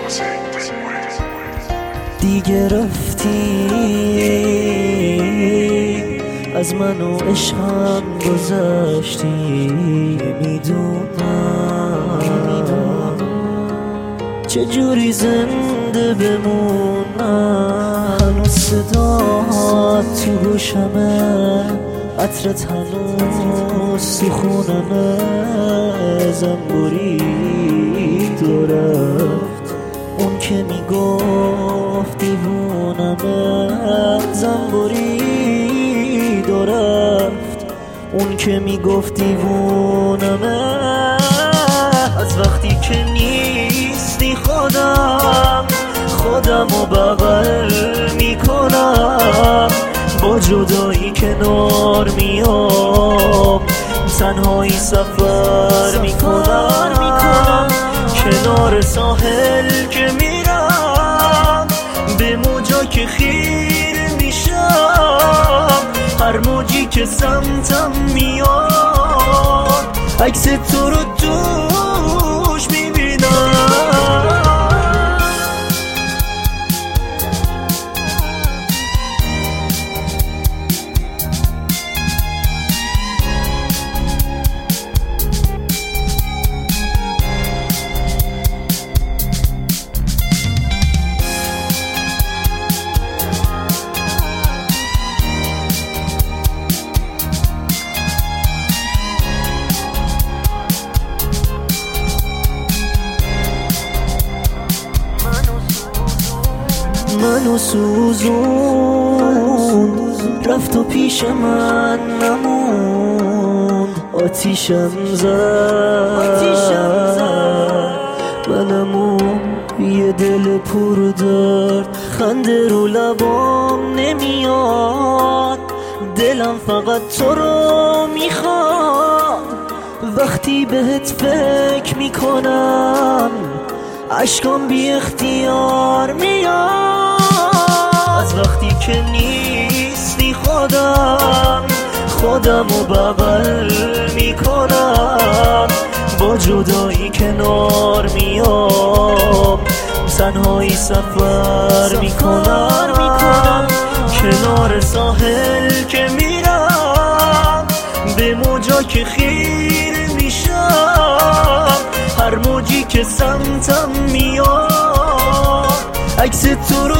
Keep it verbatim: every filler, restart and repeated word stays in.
دیگه رفتی از من و عشقم گذشتی، میدونم چجوری زنده بمونم. هنوز صدات تو گوشمه، عطرت هنوز تو خونمه، زنبوری تو رفت اون که میگفت دیوونمه، زنبوری دو رفت اون که میگفت دیوونمه. از وقتی که نیستی خودم خودم و بغل میکنم، با جدایی کنار میام، تنهایی سفر میکنم، کنار ساحل که میرم به موجا که خیره میشم، هر موجی که سمتم میاد عکس تو رو توش میبینم. منو سوزون رفت و پیش من نموند، آتیشم زد منمو یه دل پر درد، خنده رو لبام نمیاد، دلم فقط تو رو میخواد. وقتی بهت فکر میکنم عشقام بی اختیار میاد. از وقتی که نیستی خودم خودم و بغل میکنم، با جدایی کنار میام، تنهایی سفر میکنم، کنار ساحل که میرم به موجا که خیره میشم، هر موجی که سمتم میاد عکس تو رو